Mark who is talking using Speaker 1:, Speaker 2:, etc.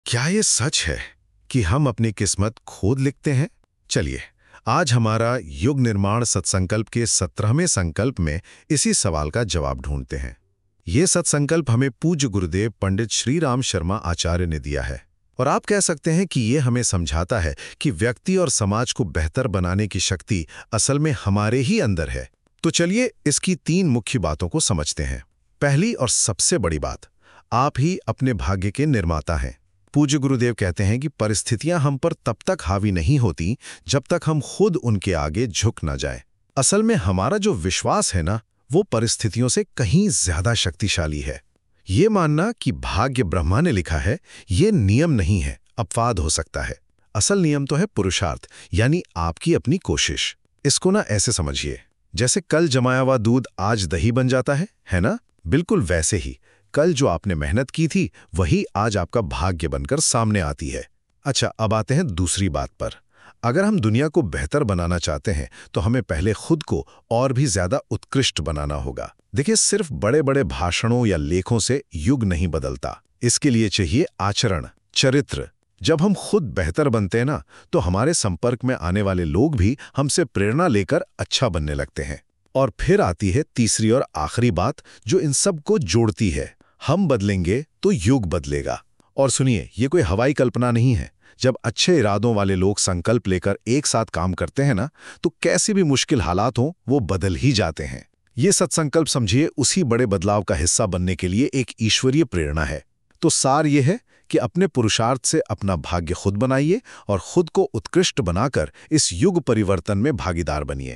Speaker 1: क्या ये सच है कि हम अपनी किस्मत खुद लिखते हैं? चलिए, आज हमारा युग निर्माण सत्संकल्प के 17वें संकल्प में इसी सवाल का जवाब ढूंढते हैं। ये सत्संकल्प हमें पूज्य गुरुदेव पंडित श्री राम शर्मा आचार्य ने दिया है और आप कह सकते हैं कि ये हमें समझाता है कि व्यक्ति और समाज को बेहतर बनाने की शक्ति असल में हमारे ही अंदर है। तो चलिए इसकी 3 मुख्य बातों को समझते हैं। पहली और सबसे बड़ी बात, आप ही अपने भाग्य के निर्माता हैं। पूज्य गुरुदेव कहते हैं कि परिस्थितियां हम पर तब तक हावी नहीं होती जब तक हम खुद उनके आगे झुक न जाए। असल में हमारा जो विश्वास है ना, वो परिस्थितियों से कहीं ज्यादा शक्तिशाली है। ये मानना कि भाग्य ब्रह्मा ने लिखा है, ये नियम नहीं है, अपवाद हो सकता है। असल नियम तो है पुरुषार्थ, यानी आपकी अपनी कोशिश। इसको ना ऐसे समझिए, जैसे कल जमाया हुआ दूध आज दही बन जाता है ना? बिल्कुल वैसे ही कल जो आपने मेहनत की थी वही आज आपका भाग्य बनकर सामने आती है। अच्छा, अब आते हैं दूसरी बात पर। अगर हम दुनिया को बेहतर बनाना चाहते हैं तो हमें पहले खुद को और भी ज्यादा उत्कृष्ट बनाना होगा। देखिए, सिर्फ बड़े बड़े भाषणों या लेखों से युग नहीं बदलता। इसके लिए चाहिए आचरण, चरित्र। जब हम खुद बेहतर बनते हैं ना, तो हमारे संपर्क में आने वाले लोग भी हमसे प्रेरणा लेकर अच्छा बनने लगते हैं। और फिर आती है तीसरी और आखिरी बात, जो इन सब को जोड़ती है। हम बदलेंगे तो युग बदलेगा। और सुनिए, ये कोई हवाई कल्पना नहीं है। जब अच्छे इरादों वाले लोग संकल्प लेकर एक साथ काम करते हैं ना, तो कैसे भी मुश्किल हालात हों, वो बदल ही जाते हैं। ये सत्संकल्प समझिए उसी बड़े बदलाव का हिस्सा बनने के लिए एक ईश्वरीय प्रेरणा है। तो सार ये है कि अपने पुरुषार्थ से अपना भाग्य खुद बनाइए और खुद को उत्कृष्ट बनाकर इस युग परिवर्तन में भागीदार बनिए।